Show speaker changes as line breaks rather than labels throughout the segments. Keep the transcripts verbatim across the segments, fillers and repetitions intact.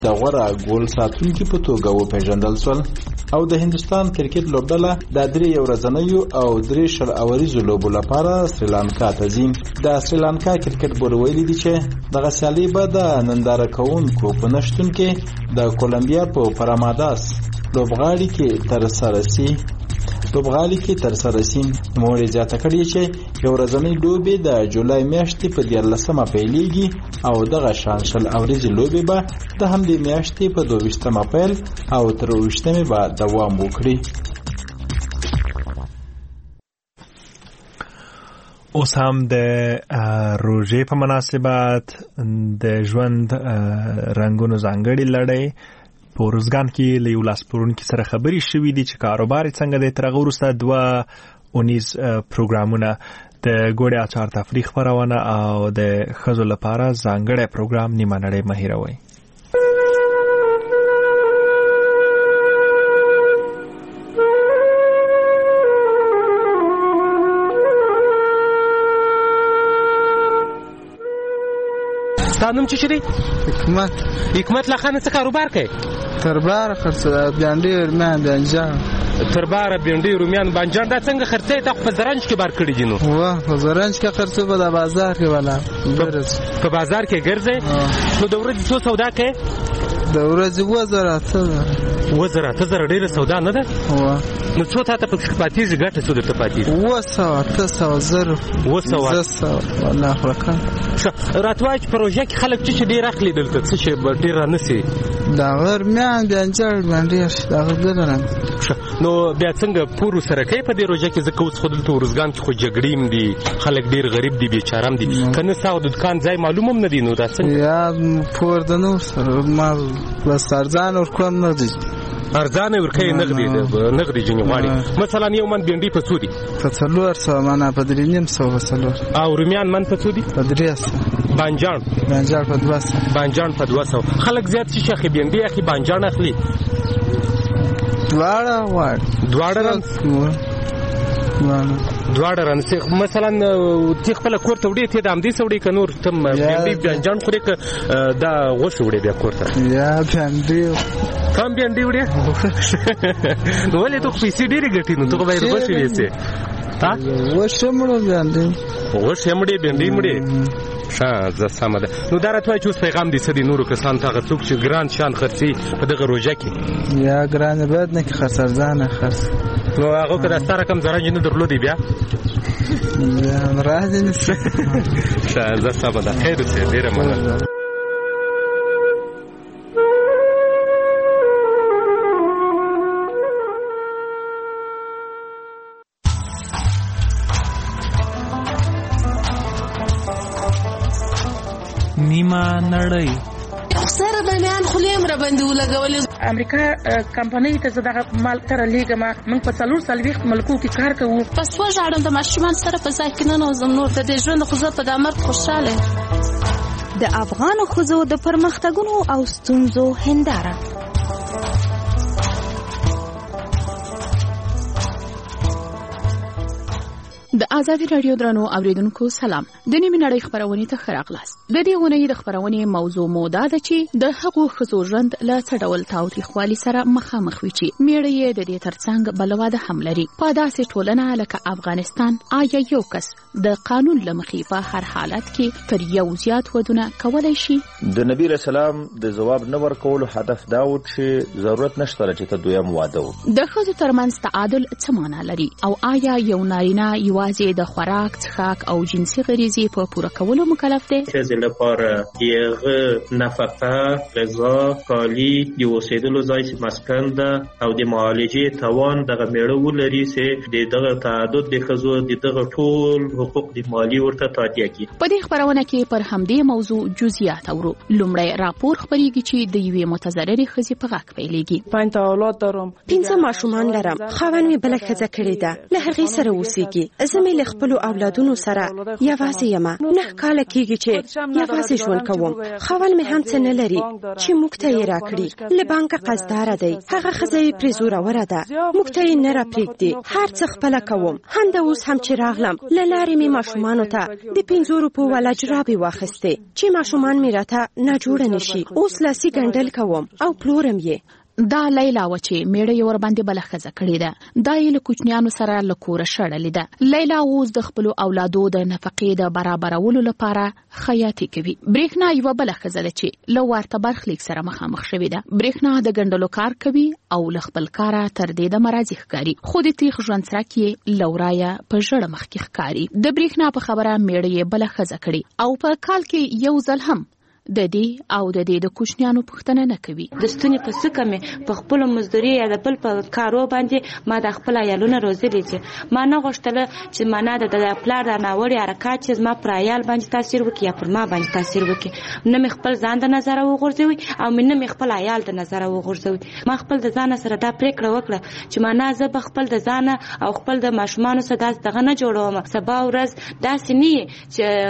د غوره ګول ساتونکي په توګه وپېژندل شول او د هندستان کرکټ لوبډله د درې ورځنیو او درې شل اوریزو لوبو لپاره سریلانکا ته ځي. د سریلانکا کرکټ بورډ ویلي دي چې دغه سیالي به د ننداره کوونکو په نشتون کې د کولمبیا په پراماداس لوبغالي کې تر سره سي لوبغالي کې تر سره سي. نوموړي زیاته کړې چې یو ورځنۍ لوبې د جولای میاشتې په دیارلسمه پیلېږي او دغه شان شل اوریزې لوبې به د همدې میاشتې په دوهویشتمه پیل او تر اوویشتمې به دوام وکړي.
اوس هم د روژې په مناسبت د ژوند رنګونو ځانګړې لړۍ په ارزګان کې له یو لاس پلورونکي سره خبرې شوې دي چې کاروبار یې څنګه دی. تر هغه وروسته دوه اونیز پروګرامونه د ګوړې اچار تفریح خپرونه او د ښځو لپاره ځانګړی پروګرام نیمه نړۍ مه هېروئ.
ستا نوم څه شي دی؟
حکمت.
حکمت لا خانه څه کاروبار کوي؟
تربار خرڅ بانډي رومیان بانجان.
تربار بانډي رومیان بانجان دا څنګه خرڅې ته په زرنج کې بار کړی دي نو؟
واه په زرنج کې خرڅو په بازار کې ولا ګرځ
په بازار کې ګرځي. نو د ورځې څو سودا کوي؟
د ورځې وزره ته
وزره ته زره ډیره سودا نه ده.
واه
نو څو ته په پاتیږي ګټه څو ته پاتیږي؟
وسه ته سو زر
وسه
وسه والله خلکان
راتواج پروژه کې خلک چې ډیر اخلي دلته څه شي ډیر نه سي
دا غیر میان بانجان باندې دا غدرن.
نو بیا څنګه پورو سره کوي په دې روژه کې؟ ځکه اوس خو دلته ورزګان کې خو جګړې دي، خلک ډیر غریب دي، بیچارم دي، کنه ساو د دکان ځای معلوم هم نه دي. نو دا څنګه
یا پور د نو سره ما بس ارزان ور کوم نه دي
ارزانه ورکه نغدي نغدي جنې غواړي. مثلا یو من بینډي په څو دي؟
په څلور سو معنا په درې نیم سو وسلو.
او رومیان من په څو دي؟
په درې سو.
بانجان
بانجان په دوه سو.
بانجان په دوه سو. خلک زیات شي شخې بینډي اخی بانجان اخلي.
دواړه وړ
دواړه رن دواړه رن مثلا تی خپل کور ته وړي ته د امدي سوړي ک نور تم بینډي بانجان خوري ک دا غوښ وړي بیا کور ته
یا بینډي
کم بینډي وړي نو ولې ته پیسې ډېرې ګټې نو ته به غوښ وېسې ها
غوښ مړو بینډي
غوښ مړې بینډي مړې ښه زه سمه ده. نو دا راته وایي چې اوس پیغام دې څه دي نورو کسانو ته هغه څوک چې ګران شان خرڅي په دغه روژه کې؟
یا ګرانه باید نه کې خرڅ ارزانه خرڅ.
نو هغه که دا ستا رقم زرنج نه درلودی بیا
بیا راځي نه
ښه زه سمه ده. خیر اوسې ډېره مننه.
نیمه نړۍ
سره باندې خلیم را باندې ولګول.
امریکا کمپنۍ ته زداغه مال تر لیګما من په څلور سلويخت ملکو کې کار کوو.
پس و ژړم د ماشومان سره په ځای کې نه نوزم نور د دې ژوند خو زه په دامر خوشاله.
د افغان ښځو د پرمختګونو او ستونزو هنداره.
د آزادي رادیو درنو اوریدونکو سلام. د نیمه نړۍ خبرونه ته ښه راغلاست. د دې غونډې د خبرونې موضوع مو دا ده چې د هغو ښځو ژوند له څه ډول تاوتریخوالي سره مخامخ وي چې میړه یې د دې ترڅنګ بل واده هم لري. په داسې ټولنه لکه افغانستان آیا یو کس د قانون له مخې په هر حالت کې تر یو زیات ودونه کولای شي؟
د نبی رسول الله د جواب نه ورکولو هدف دا و چې ضرورت نشته چې ته دویم واده وکړې.
د ښځو ترمنځ تعادل څه معنا لري او آیا یو نارینه یوازې د خوراک، څښاک او جنسي غریزې په پوره کولو مکلف دی؟
ښځې لپاره یغه نفقه، غذا، کالي، د اوسېدلو ځای مسکن ده او د معالجې توان دغه میړه ولري چې د دغه تعدد د ښځو د دغه ټول حقوق د مالی ورته تادیه کړي.
په دې خبرونه کې پر همدې موضوع جزئیات اورو. لومړی راپور خبرېږي چې د یوې متضررې ښځې په غږ پیلېږي.
پنځه اولاد لرم، پنځه ماشومان لرم، خاوند مې بله ښځه کړې ده، له هغې سره اوسېږي. زه مې له خپلو اولادونو سره یوازې یم. نه کاله کېږي چې یوازې ژوند کوم. خاوند مې هم څه نه لري چې موږ ته یې راکړي. له بانکه قرضداره دی. هغه ښځه یې پرې زوروره ده، موږ ته یې نه راپرېږدي. هر څه خپله کوم. همدا اوس هم چې راغلم له لارې هغې مې ماشومانو ته د پنځو روپو والا جرابې واخیستې چې ماشومان مې راته ناجوړه نشي. اوس لاسي ګنډل کوم او پلورم یې.
دا لیلا و چې میړه یې ورباندې بله ښځه کړې ده. دا یې له کوچنیانو سره له کوره شړلې ده. لیلا اوس د خپلو اولادو د نفقې د برابرولو لپاره خیاطي کوي. برېښنا یوه بله ښځه ده چې له ورته برخلیک سره مخامخ شوې ده. برېښنا د ګنډلو کار کوي او له خپل کاره تر دې د مرضي ښکاري، خو د تریخ ژوند څرک یې له ورایه په ژړه مخ کې ښکاري. د برېښنا په خبره میړه یې بله ښځه کړې او په کال کې یو ځل هم د دې او د دې د کوچنیانو پوښتنه نه کوي.
د ستوني په سکه مې په خپل مزدوري یا د بل په کارو باندې ما د خپل عیالونه روزلي چې ما نه غوښتله چې معنا د پلار د ناوړي حرکات چې زما پر عیال باندې تاثیر وکړي یا پر ما باندې تاثیر وکړي. نه مې خپل ځان د نظره وغورځوي او نه مې خپل عیال د نظره وغورځوي. ما خپل د ځان سره دا پریکړه وکړه چې معنا زه به خپل د ځان او خپل د ماشومانو سره داس دغه نه جوړوم. سبا ورځ داسې نه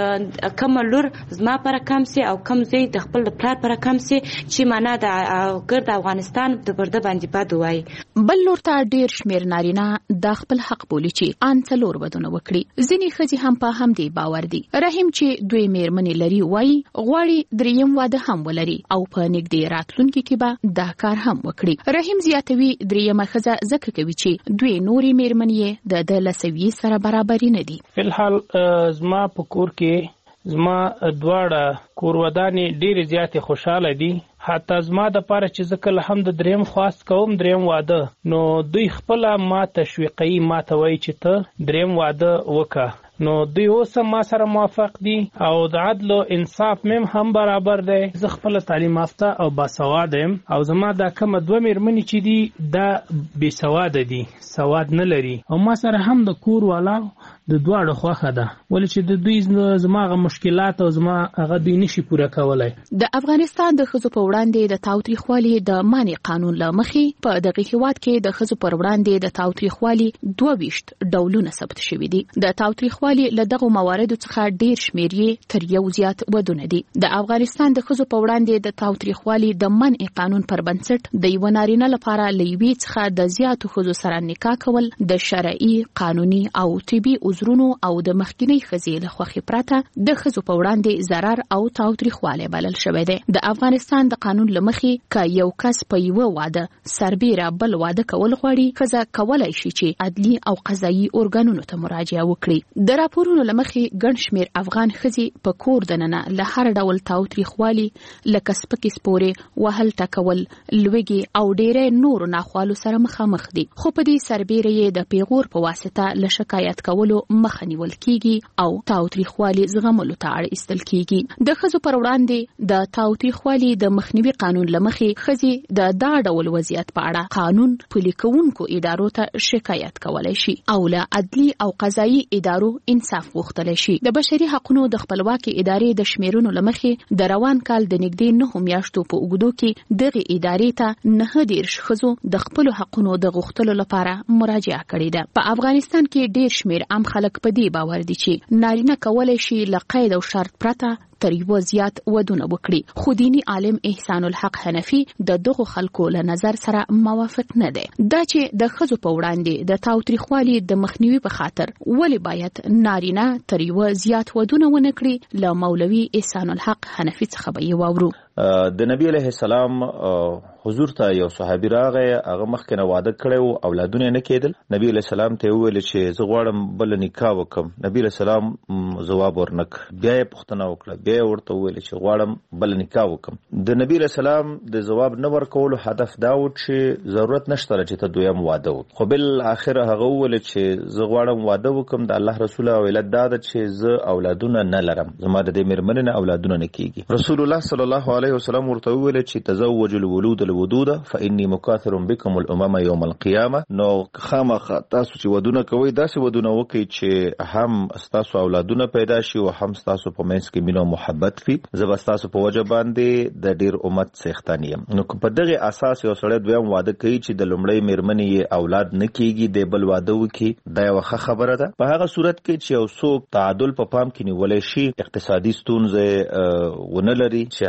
چې کوم لور زما پر کم سي او کم زوی د خپل د پلار پر کم سي چې معنا د ګرد افغانستان د برده باندې بد وای.
بل لور ته ډیر شمیر نارینه د خپل حق بولي چې ان څلور ودونه وکړي. ځینې ښځې هم په همدې باور دي. رحیم چې دوی میرمنې لري وایي غواړي دریم واده هم ولري او په نږدې راتلونکي کې به دا کار هم وکړي. رحیم زیاتوي دریمه ښځه ځکه کوي چې دوی نورې میرمنې د د لسوي سره برابري نه دي.
فلحال زما په کور کې زما دواړه کورودانې ډېرې زیاتې خوشحاله دي. حتی زما د پاره چې زه کله هم د دریم خواست کوم دریم واده نو دوی خپله ما تشویقوي، ما ته وایي چې ته دریم واده وکړه. نو دوی اوس ما سره موافق دي او د عدل او انصاف مم هم برابر دی. زه خپل تعلیم یافته او باسواد یم او زما دا کوم دوه میرمنې چې دي دا بې سواده دي، سواد نه لري او ما سره هم د کور والا د دواړو خوښه ده، ولې چې د دوی زما هغه مشکلات او زما هغه دوی نشي پوره کولی.
د افغانستان د ښځو په وړاندې د تاوتریخوالي د منع قانون له مخې په دغه هېواد کې د ښځو پر وړاندې د تاوتریخوالي دوه ویشت ډولونه ثبت شوي دي. د تاوتریخوالي له دغو مواردو څخه ډیر شمیر یې تر یو زیات ودونه دي. د افغانستان د ښځو په وړاندې د تاوتریخوالي د منع قانون پر بنسټ د یوه نارینه لپاره له یوې څخه د زیاتو ښځو سره نکاح کول د شرعي، قانوني او طبي عذرونو او د مخکینۍ ښځې له خوښې پرته د ښځو په وړاندې ضرر او تاوتریخوالی بلل شوی دی. د افغانستان د قانون له مخې که یو کس په یوه واده سربیره بل واده کول غواړي، ښځه کولی شي چې عدلي او قضایي ارګانونو ته مراجعه وکړي. د راپورونو له مخې ګڼ شمېر افغان ښځې په کور دننه له هر ډول تاوتریخوالي لکه سپکې سپورې، وهل ټکول، لوږې او ډېری نورو ناخوالو سره مخامخ دي. خو په دې سربیره یې د پیغور په واسطه له شکایت کولو مخه نیول کیږي او تاوتریخوالي زغملو ته اړ ایستل کیږي. د ښځو پر وړاندې د تاوتریخوالي د مخنیوي قانون له مخې ښځې د دا ډول وضعیت په اړه قانون پلي کوونکو ادارو ته شکایت کولی شي او له عدلي او قضایي ادارو انصاف غوښتلی شي. د بشري حقونو د خپلواکي ادارې د شمیرونو له مخې د روان کال د نږدې نهو میاشتو په اوږدو کې دغې ادارې ته نهه دېرش ښځو د خپلو حقونو د غوښتلو لپاره مراجعه کړې ده. په افغانستان کې ډېر شمېر عام خلک په دې باور دي چې نارینه کولی شي له قید او شرط پرته تر یو زیات ودونه وکړي. خو دینی عالم احسان الحق حنفي د دغو خلکو له نظر سره موافق نه دی. دا چې د ښځو په وړاندې د تاوتریخوالي د مخنیوي په خاطر ولې باید نارینه تر یو زیات ودونه ونه کړي، له مولوي احسان الحق حنفي څخه به یې واورو.
د نبی علیه السلام حضور ته یو صحابي راغی، هغه مخکې نه واده کړی و، اولادونه نه کېدل. نبی علیه السلام ته یې وویل چې زه غواړم بله نکاح وکړم. نبی علیه السلام ځواب ورنک، بیا یې پوښتنه وکړه، بیا یې ورته وویل چې غواړم بله نکاح وکړم. د نبی علیه السلام د ځواب نه ورکولو هدف دا و چې ضرورت نشته چې ته دویم واده وکړې. خو بالاخره هغه وویل چې زه غواړم واده وکړم، د الله رسول او علت دا ده چې زه اولادونه نه لرم، زما د دې مېرمنې نه اولادونه نه کېږي. رسول الله صلی الله علیه وسلم ورته وویل چې تزوج الولود الودود فإني مكاثر بكم الأمم يوم القيامة. نو خامخا تاسو چې ودونه کوئ داسې ودونه وکئ چې هم ستاسو اولادونه پیدا شي او هم ستاسو په منځ کې مینه او محبت وي. زه به ستاسو په وجه باندې د ډېر امت څښتن یم. نو په دغه اساس یو سړی دویم واده کوي چې د لومړۍ مېرمنې یې اولاد نه کېږي، د بل واده وکړي، دا یوه ښه خبره ده. په هغه صورت کې چې یو څوک تعادل په پام کې نیولی شي، اقتصادي ستونزې ونه لري، چې هر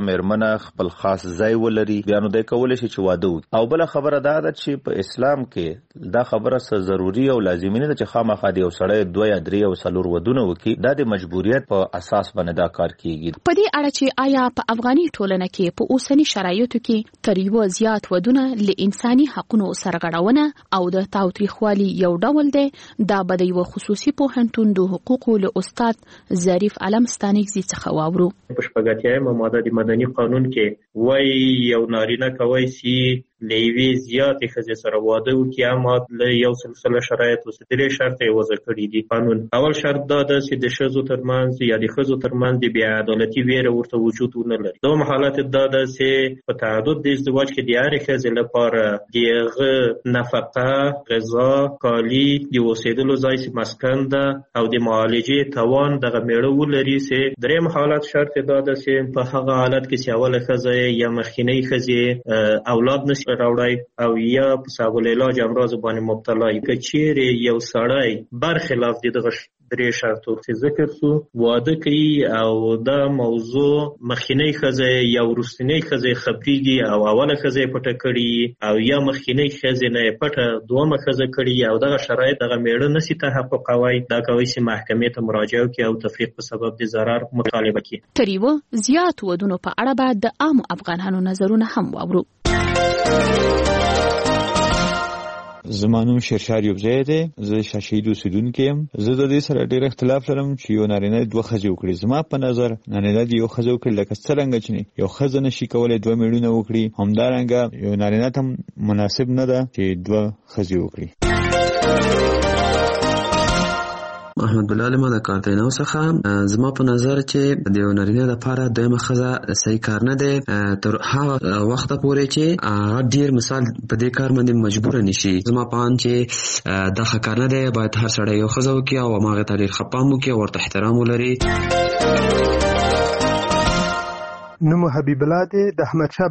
مېرمنه خپل خاص ځای ولري بیا نو د کولای شي چې واده وکړي. او بل خبره دا ده چې په اسلام کې دا خبره څه ضروري او لازمي نه ده چې خامخا د یو سړی دوه یا درې او څلور ودونه وکړي. دا د مجبوریت په اساس باندې دا کار کیږي.
په دې اړه چې آیا په افغاني ټولنه کې په اوسنی شرایطو کې تر یو زیات ودونه له انساني حقوقو سرغړونه او د تاوتریخوالي یو ډول دی، دا به د یو خصوصي پوهنتون د حقوقو له استاد ظریف علمستانګزي څخه واورو.
په شپږاتیایم ماده د مدني قانون کې وایي یو نارینه کوي سي له یوې زیاتې ښځې سره واده وکړي، اما له یو سلسله شرایطو څخه درې شرط یې وضع کړي دي قانون. اول شرط دا ده چې د ښځو ترمنځ یا د ښځو ترمنځ د بې عدالتي ویره ورته وجود ونه لري. دوم حالت دا ده چې په تعدد د ازدواج کې د هرې ښځې لپاره د هغه نفقه، غذا، کالي، د اوسېدلو ځای چې مسکن ده او د معالجې توان دغه مېړه ولري. چې درېیم حالت شرط دا ده چې په هغه حالت کې چې اوله ښځه یا مخکینۍ ښځې اولاد نشي راوړای او یا په سبب العلاج امراض باندې مبتلا وي، که چیرې یو سړی برخلاف دغه درې شرطو چې ذکر شو واده کوي او دا موضوع مخکینۍ ښځه یا وروستنۍ ښځه خبرېږي او اوله ښځه پټه کړي او یا مخکینۍ ښځه نه پټه دومره ښځه کړي او دغه شرایط دغه میړه نشي تحققوي، دا کوي چې محکمې ته مراجعه وکړي او تفریق په سبب د ضرر مطالبه کړي.
تر یو زیات ودونو په اړه بعد د عام افغانانو نظرونه هم واورو.
زمانوم شیرشار یوبزی دی، زه شاشید اوسیدونکی یم. زه د دې سره ډېر اختلاف لرم چې یو نارینه دوه ښځې وکړي. زما په نظر نارینه د یو ښځه وکړي لکه څرنګه چې یو ښځه نشي کولی دوه میړونه وکړي، همدارنګه یو نارینه ته مناسب نه ده چې دوه ښځې وکړي.
محمد بلال ما د کارتینو څخه زما په نظر چې د یو نارینه لپاره دویمه ښځه صحیح کار نه دی تر هغه وخته پورې چې هغه ډیر مثال په دې کار باندې مجبور نشي. زما په اند چې دا ښه کار نه دی، باید هر سړی یو ښځه وکړي او هماغې ته ډېر ښه پام وکړي او ورته احترام ولري.
نوم حبیب الله دی، د احمدشاه